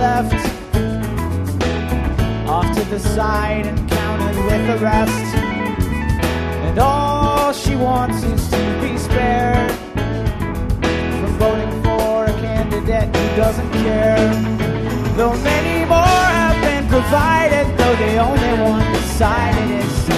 left off to the side and counted with the rest. And all she wants is to be spared from voting for a candidate who doesn't care. Though many more have been provided, though the only one decided is